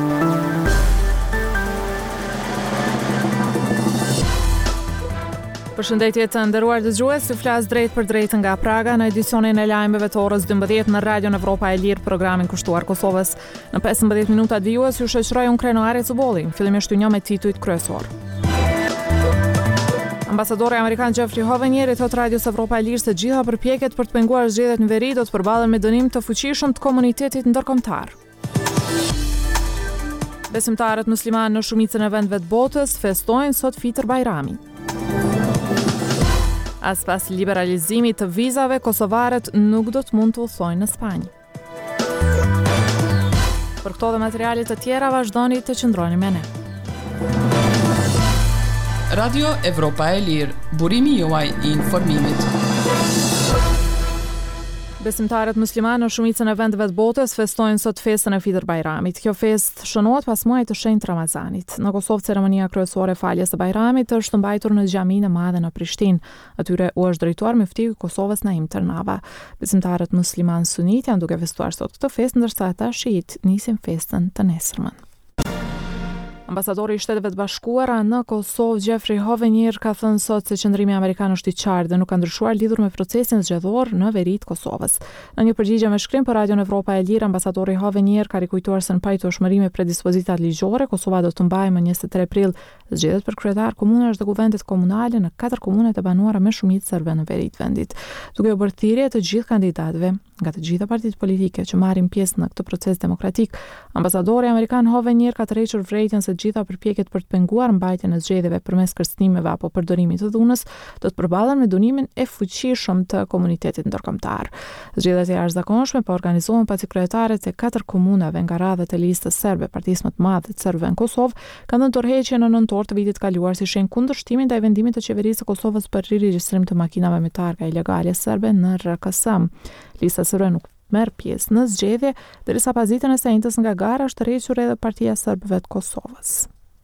Përshëndetje të nderuar dëgjues, ju flas drejt për drejt nga Praga në edicionin e lajmeve të orës 12 në Radion Evropa e Lirë, programin kushtuar Kosovës. Në 15 minuta dijues ju shoqëroj unë Krenare Cubolli, fillimisht një me titujt kryesor. Ambasadori amerikan Jeffrey Hovenier i thot Radios Evropa e Lirë se gjitha përpjekjet për të penguar zgjedhjet në veri do të përballen me dënim të fuqishëm të komunitetit ndërkombëtar. Besimtarët musliman në shumicën e vendeve të botës festojnë sot Fitr Bajramin. As pas liberalizimit të vizave, kosovarët nuk do të mund të udhtojnë në Spanjë. Për këto dhe materialet të tjera vazhdoni të qëndroni me ne. Radio Evropa e Lirë, burimi juaj i informimit. Besimtarët muslimanë në shumicën e vendeve të botës festojnë sot festën e Fitr Bajramit. Kjo festë shënohet pas muajit të shenjtë Ramazanit. Në Kosovë ceremonia kryesore e faljes së Bajramit është mbajtur në xhaminë e madhe në Prishtinë. Atyre u është drejtuar muftiu i Kosovës Naim Tërnava. Besimtarët muslimanë sunit janë duke festuar sot këtë festë, ndërsa ata shiit nisin festën të nesërmen. Ambasadori i Shteteve të Bashkuara në Kosovë, Jeffrey Hovenier, ka thënë sot se qëndrimi amerikan është i qartë dhe nuk ka ndryshuar lidhur me procesin zgjedhor në veri të Kosovës. Në një përgjigje me shkrim për Radion Evropa e Lirë, ambasadori Hovenier ka rikujtuar se në pajtueshmëri me predispozitat ligjore, Kosova do të mbajë më 23 prill zgjedhjet për kryetar komunash dhe kuvendet komunale në 4 komunet e banuara me shumicë serbe në veri të vendit. Duke u bërë thirrje të gjithë kandidatëve nga të gjitha partitë politike që marrin pjesë në këtë proces demokratik, ambasadori amerikan Hovenier ka tërhequr vërejtjen se gjitha përpjekjet për të penguar mbajtjen e zgjedhjeve përmes kërcënimeve apo përdorimit të dhunës do të përballen me dënimin e fuqishëm të komunitetit ndërkombëtar. Zgjedhjet e jashtëzakonshme po organizohen pasi kryetarët e 4 komunave nga radhët e listës serbe, partisë më të madhe të serbëve në Kosovë, kanë dhënë tërheqje në nëntor të vitit kaluar si shenjë kundërshtimin ndaj vendimit të qeverisë së Kosovës për riregjistrim të makinave me targa ilegale serbe në RKS. Lista serbe nuk merr pjesë në zgjedhje, derisa pas ditën e së njëjtës nga gara është tërhequr edhe Partia e Serbëve të Kosovës.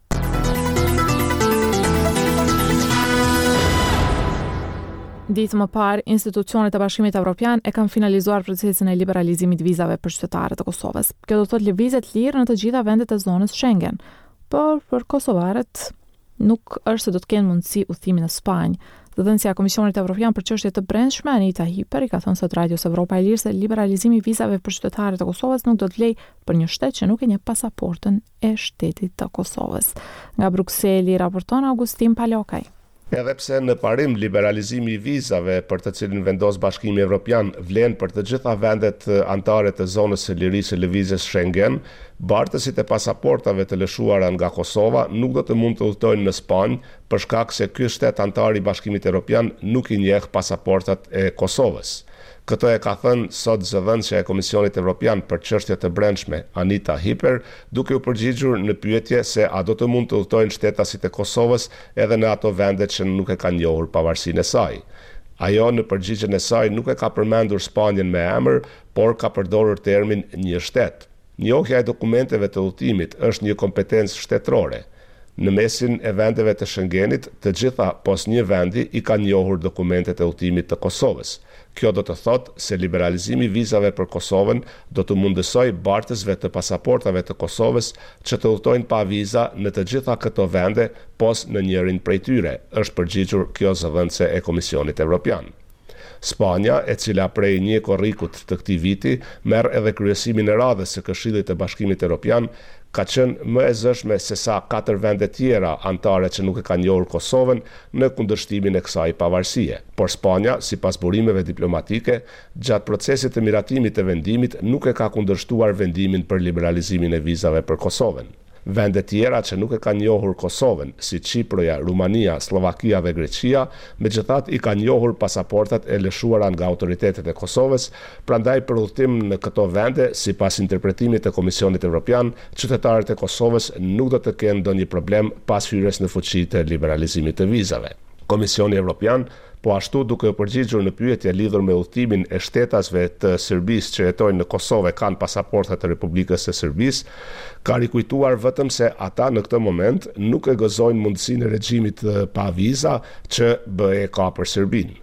Ditë më parë, institucionet e Bashkimit Evropian e kanë finalizuar procesin e liberalizimit vizave për qytetarët e Kosovës. Kjo do të thotë lëvizje lirë në të gjitha vendet e zonës Schengen, por për kosovarët nuk është se do të kenë mundësi udhëtimi në Spanjë. Zëdhënësia e Komisionit Evropian për çështje të brendshme, Anita Hiper, i ka thënë sot Radios Evropa e Lirë se liberalizimi i vizave për qytetarët e Kosovës nuk do të vlejë për një shtet që nuk e njeh pasaportën e shtetit të Kosovës. Nga Brukseli raporton Augustin Palokaj. Edhe pse në parim liberalizimi i vizave për të cilin vendos Bashkimi Evropian vlen për të gjitha vendet anëtare të zonës së lirisë së lëvizjes Schengen, bartësit e pasaportave të lëshuara nga Kosova nuk do të mund të udhtojnë në Spanjë për shkak se ky shtet anëtar i Bashkimit Evropian nuk i njeh pasaportat e Kosovës. Këto e ka thënë sot zëdhënësja e Komisionit Evropian për çështje të brendshme, Anita Hiper, duke u përgjigjur në pyetje se a do të mund të udhtojnë shtetasit e Kosovës edhe në ato vende që nuk e kanë njohur pavarësinë e saj. Ajo në përgjigjen e saj nuk e ka përmendur Spanjën me emër, por ka përdorur termin një shtet. Njohja e dokumenteve të udhëtimit është një kompetencë shtetërore. Në mesin e vendeve të Schengenit, të gjitha pos një vendi i kanë njohur dokumentet e udhëtimit të Kosovës. Kjo do të thotë se liberalizimi i vizave për Kosovën do të mundësoj bartësve të pasaportave të Kosovës që të udhtojnë pa viza në të gjitha këto vende pos në njërin prej tyre, është përgjigjur kjo zëdhënëse e Komisionit Evropian. Spanja, e cila prej 1 korrikut të këtij viti merr edhe kryesimin e radhës së Këshillit të Bashkimit Evropian, ka qenë më e zëshme se sa 4 vende tjera anëtare që nuk e kanë njohur Kosovën në kundërshtimin e kësaj pavarësie. Por Spanja, sipas burimeve diplomatike, gjatë procesit të miratimit të vendimit nuk e ka kundërshtuar vendimin për liberalizimin e vizave për Kosovën. Vende tjera që nuk e kanë njohur Kosovën, si Çiproja, Rumania, Slovakia dhe Greqia, megjithatë i kanë njohur pasaportat e lëshuara nga autoritetet e Kosovës, prandaj për udhëtim në këto vende, sipas interpretimit të Komisionit Evropian, qytetarët e Kosovës nuk do të kenë ndonjë problem pas hyrjes në fuqi të liberalizimit të vizave. Komisioni Evropian, po ashtu duke u përgjigjur në pyetje lidhur me udhëtimin e shtetasve të Serbisë që jetojnë në Kosovë kanë pasaporta të Republikës së Serbisë, ka rikujtuar vetëm se ata në këtë moment nuk e gëzojnë mundësinë e regjimit pa viza që BE ka për Serbinë.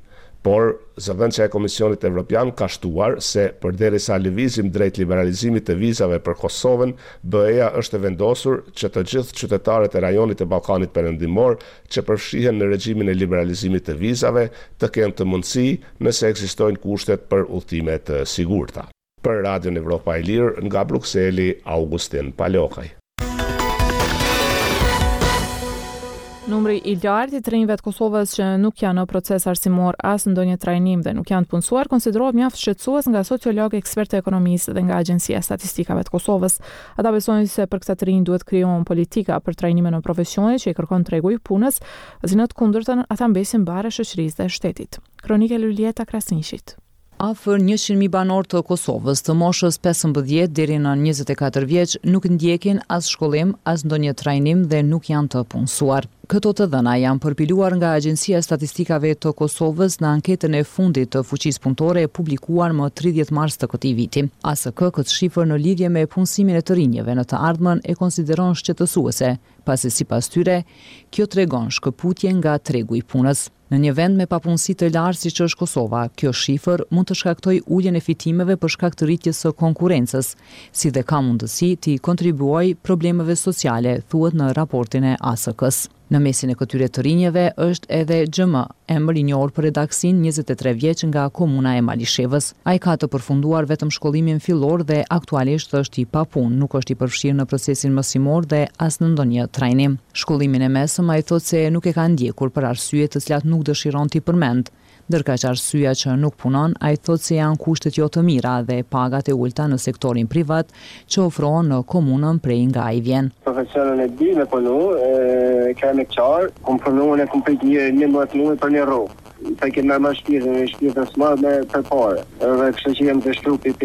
Por zëvendësja e Komisionit Evropian ka shtuar se përderisa lëvizim drejt liberalizimit të vizave për Kosovën, BE-ja është e vendosur që të gjithë qytetarët e rajonit të Ballkanit Perëndimor që përfshihen në regjimin e liberalizimit të vizave të kenë të mundësi nëse ekzistojnë kushtet për udhëtime të sigurta. Për Radion Evropa e Lirë, nga Brukseli, Augustin Palokaj. Numri i lartë i të rinjve të Kosovës që nuk janë në proces arsimor as ndonjë trajnim dhe nuk janë të punësuar konsiderohet mjaft shqetësues nga sociologë, ekspertë ekonomistë dhe nga Agjencia e Statistikave të Kosovës. Ata besojnë se për këtë të rinj duhet krijohen politika për trajnimin në profesionet që i kërkon tregu i punës, si në të kundërtën ata mbesin bare shoqërisë dhe shtetit. Kronika Lulieta Krasniqit. Afër 100.000 banor të Kosovës të moshës 15 deri në 24 vjeç nuk ndjekin as shkollim, as ndonjë trajnim dhe nuk janë të punësuar. Këto të dhëna janë përpiluar nga Agjencia e Statistikave të Kosovës në anketën e fundit të fuqisë punëtore e publikuar më 30 mars të këtij viti. ASK këtë shifër në lidhje me punësimin e të rinjve në të ardhmen e konsideron shqetësuese, pasi sipas tyre, kjo tregon shkëputje nga tregu i punës. Në një vend me papunësi të lartë siç është Kosova, kjo shifër mund të shkaktojë uljen e fitimeve për shkak të rritjes së konkurrencës, si dhe ka mundësi të kontribuojë problemeve sociale, thuhet në raportin e ASK-s. Në mesin e këtyre të rinjeve është edhe XM, emër i njohur për redaksin 23 vjeç nga komuna e Malishevës. Ai ka të përfunduar vetëm shkollimin fillor dhe aktualisht është i papunë, nuk është i përfshirë në procesin mësimor dhe as në ndonjë trajnim. Shkollimin e mesëm ai thotë se nuk e ka ndjekur për arsye të cilat nuk dëshiron t'i përmend. Ndërkaq arsyeja që nuk punon, ai thotë se janë kushtet jo të mira dhe pagat e ulta në sektorin privat që ofrohen në komunën prej nga ai vjen. Profesionin e di me punu, kam e qarë, kom punu në kom prit një 11 muaj për një rrugë. Ta kemë me më shpirtën smart me për pare. Dhe kështë që jem të shtrupi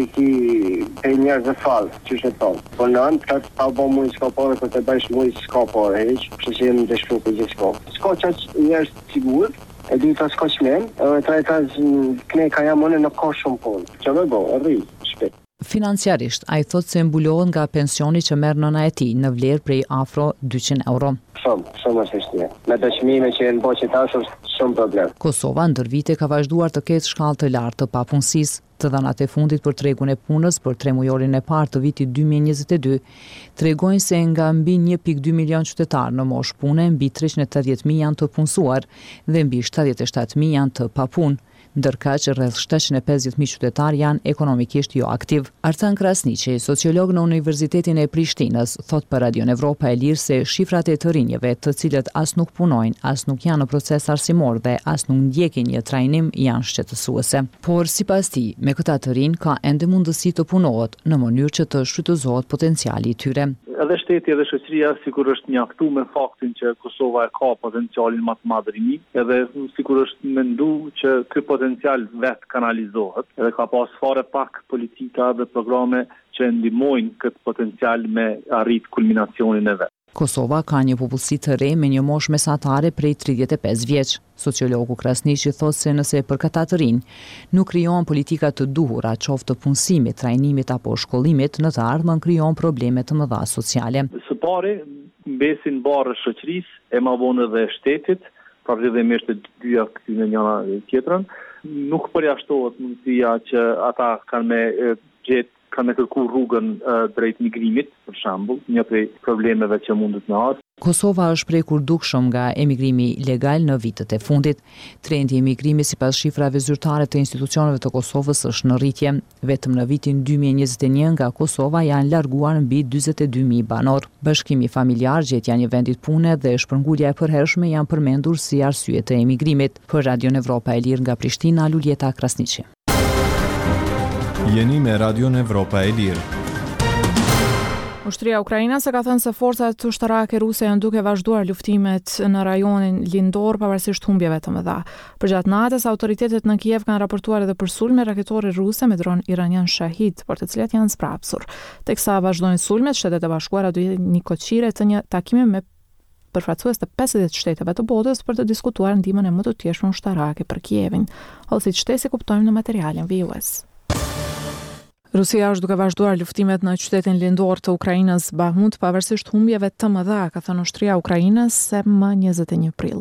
për njerëz dhe falë, që shë tonë. Po në anë, ka pa bo mujë s'ka pare, për të bëjsh mujë s'ka pare, kështë që jem të shtrupi gjithë s'ka. S'ka që njerëz sigur, e dyta s'ka qmen, e treta këne ka jamone në ka shumë punë. Që me bo, rri, shpet. Financiarisht, ai thotë se mbulohet nga pensioni që merr nëna e tij në vlerë prej afro 200 euro. Shumë është shtje. Me të çmime që në boqe tash është shumë problem. Kosova ndër vite ka vazhduar të ketë shkallë të lartë të papunësisë. Të dhënat e fundit për tregun e punës për 3 mujorin e parë të vitit 2022 tregojnë se nga mbi 1.2 milion qytetarë në moshë pune, mbi 380.000 janë të punësuar dhe mbi 77.000 janë të papunë, ndërkaq rreth 750.000 qytetarë janë ekonomikisht jo aktiv. Artan Krasniqi, sociolog në Universitetin e Prishtinës, thot për Radion Evropa e Lirë se shifrat e të rinjve, të cilët as nuk punojnë, as nuk janë në proces arsimor dhe as nuk ndjekin një trajnim, janë shqetësuese. Por sipas tij, me këta të rinj ka ende mundësi të punohet në mënyrë që të shfrytëzohet potenciali i tyre. Edhe shteti edhe shoqëria sikur është mjaftuar me faktin që Kosova e ka potencialin më të madh rimi, edhe sikur është menduar që ky potencial vet kanalizohet, edhe ka pas fare pak politika dhe programe që ndihmojnë këtë potencial me arrit kulminacionin e vet. Kosova ka një popullsi të re me një moshë mesatare prej 35 vjeç. Sociologu Krasniqi thotë se nëse për këta të rinj nuk krijohen politika të duhura, qoftë të punësimit, trajnimit apo shkollimit, në të ardhmen krijohen probleme të mëdha sociale. Së pari, mbesin barë shoqërisë, e ma vonë dhe shtetit, përgjithësimisht të dyja këty në njëra tjetrën. Nuk përjashtohet mundësia që ata kanë me kërku rrugën drejt migrimit, për shembull, një prej problemeve që mundet në ardhë. Kosova është prekur dukshëm nga emigrimi legal në vitet e fundit. Trendi i emigrimi sipas shifrave zyrtare të institucioneve të Kosovës është në rritje. Vetëm në vitin 2021 nga Kosova janë larguar mbi 42.000 banor. Bashkimi familjar, gjetja një vendit pune dhe shpërngulja e përhershme janë përmendur si arsye të emigrimit. Për Radion Evropa e Lirë nga Prishtina, Lulieta Krasniqi. Jeni me Radion Evropa e Lirë. Ushtria Ukrainase ka thënë se forcat ushtarake ruse janë duke vazhduar luftimet në rajonin lindor pavarësisht humbjeve të mëdha. Përgjatë natës, autoritetet në Kiev kanë raportuar edhe për sulme raketore ruse me dron iranian Shahid, por të cilat janë sprapsur. Teksa vazhdojnë sulmet, Shtetet e Bashkuara do jetë një koqire të një takimi me përfaqësues të 50 shteteve të botës për të diskutuar ndihmën e më të tjeshme ushtarake për Kievin, ose siç shtesi kuptojmë në materialin vijues. Rusia është duke vazhduar luftimet në qytetin lindor të Ukrainës Bahmut pavarësisht humbjeve të mëdha, ka thënë ushtria Ukrainase më 21 prill.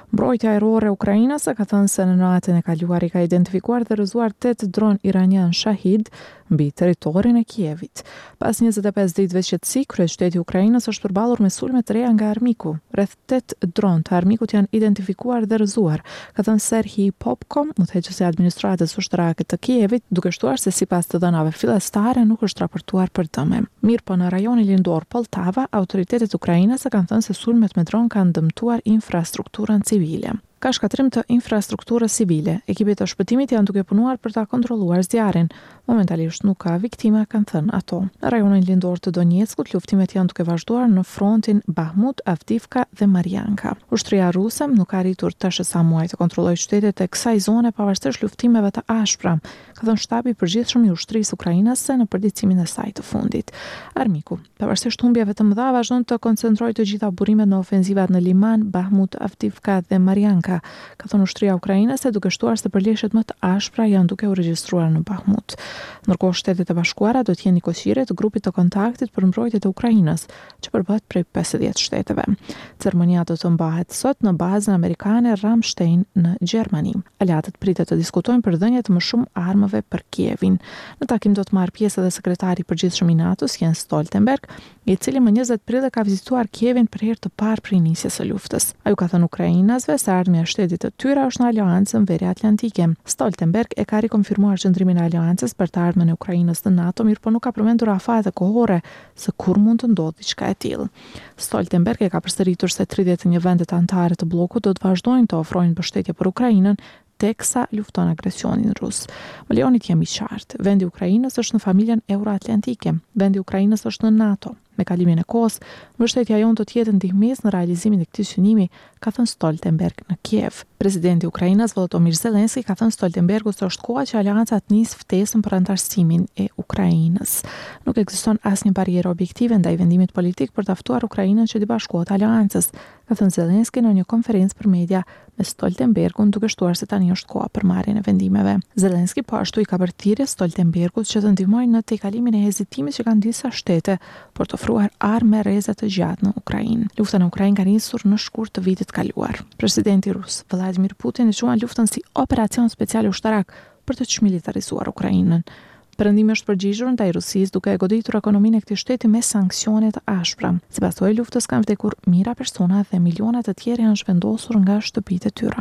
Mbrojtja ajrore e Ukrainës ka thënë se në natën e kaluar i ka identifikuar dhe rrëzuar 8 dron iranian Shahid mbi territorin e Kievit. Pas 25 ditëve qetësi, kryeqyteti i Ukrainës është përballur me sulme të reja nga armiku. Rreth 8 dron të armikut janë identifikuar dhe rrëzuar, ka thënë Serhij Popko, udhëheqësi i administratës ushtarake të Kievit, duke shtuar se sipas të dhënave fillestare nuk është raportuar për dëme. Mirë po në rajonin lindor Poltava, autoritetet ukrainase kanë thënë se sulmet me dron kanë dëmtuar infrastrukturën civile. Ka shkatrim të infrastrukturës civile. Ekipet të shpëtimit janë duke punuar për ta kontrolluar zjarrin. Momentalisht nuk ka viktima, kanë thënë ato. Në rajonin lindor të Donjeckut, luftimet janë duke vazhduar në frontin Bahmut, Avdivka dhe Marianka. Ushtria ruse nuk ka arritur tash sa muaj të kontrollojë qytetet e kësaj zone pavarësisht luftimeve të ashpra, ka thënë shtabi i përgjithshëm i ushtrisë ukrainase në përditësimin e saj të fundit. Armiku, pavarësisht humbjeve të mëdha, vazhdon të koncentrojë të gjitha burimet në ofenzivat në Liman, Bahmut, Avdivka dhe Marianka, ka thënë ushtria ukrainase, duke shtuar se përleshjet më të ashpra janë duke u regjistruar në Bahmut. Ndërkohë Shtetet e Bashkuara do të jenë nikosire të grupit të kontaktit për mbrojtje të Ukrainës, që përbëhet prej 50 shteteve. Ceremonia do të mbahet sot në bazën amerikane Ramstein në Gjermani. Aleatët pritet të diskutojnë për dhënje të më shumë armëve për Kievin. Në takim do të marrë pjesë edhe sekretari i përgjithshëm i NATO-s Jens Stoltenberg, i cili më 20 prill ka vizituar Kievin për herë të parë prej nisjes së luftës. Ai u ka thënë ukrainasve se ardhmja e shtetit të tyre është në aleancën Veriatlantike Atlantike. Stoltenberg e ka rikonfirmuar qëndrimin e aleancës për të ardhmen e Ukrainës në NATO, mirë po nuk ka përmendur afate kohore se kur mund të ndodhë diçka e tillë. Stoltenberg e ka përsëritur se 31 vendet anëtare të bllokut do të vazhdojnë të ofrojnë mbështetje për Ukrainën teksa lufton agresionin rus. Më lejoni të jemi qartë. Vendi i Ukrainës është në familjen euroatlantike. Vendi i Ukrainës është në NATO. Me kalimin e kohës, mbështetja jonë do të jetë ndihmës në realizimin e këtij synimi, ka thënë Stoltenberg në Kiev. Presidenti i Ukrainës Volodymyr Zelensky ka thënë Stoltenbergut se është koha që aleanca të nisë ftesën për antarësimin e Ukrainës. Nuk ekziston asnjë barierë objektive ndaj vendimit politik për të ftuar Ukrainën që të bashkohet aleancës, ka thënë Zelensky në një konferencë për media me Stoltenbergun, duke shtuar se tani është koha për marrjen e vendimeve. Zelensky po ashtu i ka bërë thirrje Stoltenbergut që të ndihmojë në tejkalimin e hezitimit që kanë disa shtete për të ofruar armë rreze të gjatë në Ukrainë. Lufta në Ukrainë ka nisur në shkurt të vitit kaluar. Presidenti rus Vladimir Putin e quan luftën si operacion special ushtarak për të çmilitarizuar Ukrainën. Perëndimi është përgjigjur ndaj Rusisë duke e goditur ekonominë e këtij shteti me sanksione të ashpra. Sipas kësaj luftës kanë vdekur mijëra persona dhe miliona të tjerë janë zhvendosur nga shtëpitë e tyre.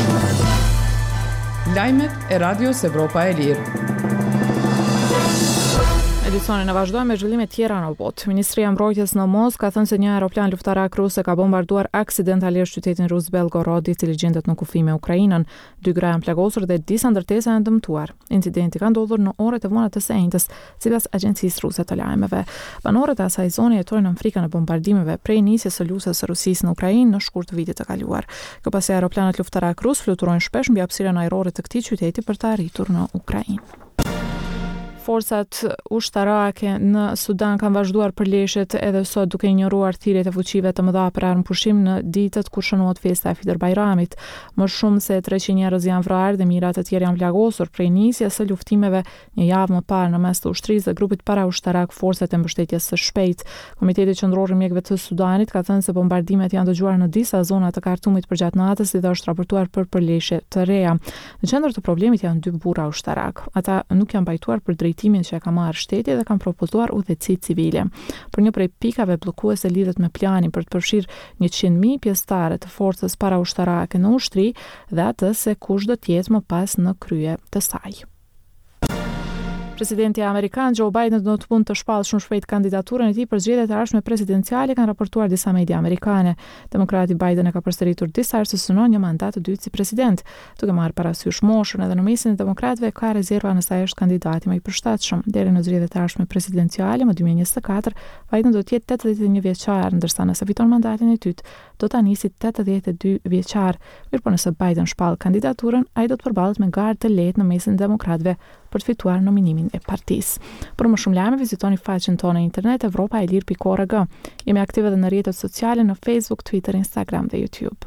Lajmet e Radios Evropa e Lirë. Edicionin e vazhdojmë me zhvillime tjera në botë. Ministria e Mbrojtjes në Moskë ka thënë se një aeroplan luftarak rus e ka bombarduar aksidentalisht qytetin rus Belgorod, i cili gjendet në kufi me Ukrainën. 2 gra janë plagosur dhe disa ndërtesa janë dëmtuar. Incidenti ka ndodhur në orët e vona të sejntës, sipas agjencisë ruse të lajmeve. Banorët e asaj zone jetojnë në frikën e bombardimeve prej nisjes së luftës së Rusisë në Ukrainë në shkurt të vitit të kaluar. Kjo pasi aeroplanet luftarak rus fluturojnë shpesh mbi hapësirën ajrore të këtij qyteti për të arritur në Ukrainë. Forcat ushtarake në Sudan kanë vazhduar përleshjet edhe sot duke injoruar thirrjet e fuqive të mëdha për armëpushim në ditët kur shënohet festa e Fitër Bajramit. Më shumë se 300 njerëz janë vrarë dhe mijëra të tjerë janë plagosur prej nisjes së luftimeve një javë më parë në mes të ushtrisë dhe grupit paraushtarak Forcat e Mbështetjes së Shpejtë. Komiteti Qendror i Mjekëve të Sudanit ka thënë se bombardimet janë dëgjuar në disa zona të Kartumit përgjatë natës dhe është raportuar për përleshje të reja. Në qendër të problemit janë 2 burra ushtarak. Ata nuk janë pajtuar për drejtimin që e ka marrë shteti dhe kanë propozuar udhëtësi civile. Për një prej pikave bllokuese lidhet me planin për të përfshirë 100.000 pjesëtarë të forcës paraushtarake në ushtri dhe atë se kush do të jetë më pas në krye të saj. Presidenti amerikan Joe Biden do të mund të shpallë shumë shpejt kandidaturën e tij për zgjedhjet e ardhshme presidenciale, kanë raportuar disa media amerikane. Demokrati Biden e ka përsëritur disa herë se synon një mandat të dytë si president, duke marrë parasysh moshën edhe në mesin e demokratëve ka rezerva nëse ai është kandidati më i përshtatshëm. Deri në zgjedhjet e ardhshme presidenciale më 2024, Biden do të jetë 81 vjeçar, ndërsa nëse fiton mandatin e dytë, do ta nisi 82 vjeçar. Mirpo nëse Biden shpall kandidaturën, ai do të përballet me garë të lehtë në mesin e demokratëve për të fituar nominimin e partisë. Për më shumë lajme vizitoni faqen tonë në internet evropaelir.org. Jemi aktive edhe në rrjetet sociale në Facebook, Twitter, Instagram dhe YouTube.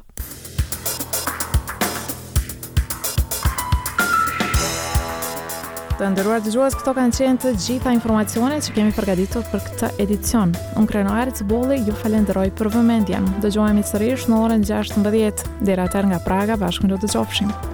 Të nderuar dëgjues, këto kanë qenë të gjitha informacionet që kemi përgatitur për këtë edicion. Unë Krenar Cibulli ju falenderoj për vëmendjen. Dëgjohemi sërish në orën 16. Deri atëherë nga Praga, bashkë do të dëgjofshim.